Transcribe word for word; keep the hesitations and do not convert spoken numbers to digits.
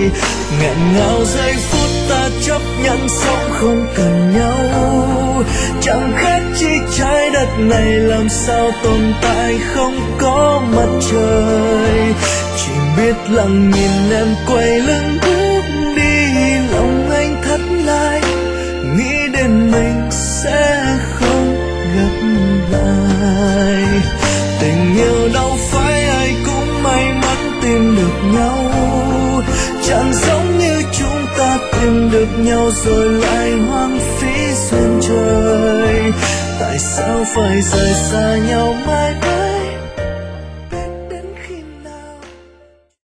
nghẹn ngào giây phút ta chấp nhận sống không cần nhau. Chẳng khác chi trái đất này làm sao tồn tại không có mặt trời. Chỉ biết lặng nhìn em quay lưng bước đi, lòng anh thắt lại nghĩ đến mình sẽ không gặp lại. Tình yêu đâu phải ai cũng may mắn tìm được nhau, chẳng giống như chúng ta tìm được nhau rồi lại hoang phí duyên trời. Tại sao phải rời xa nhau mãi mãi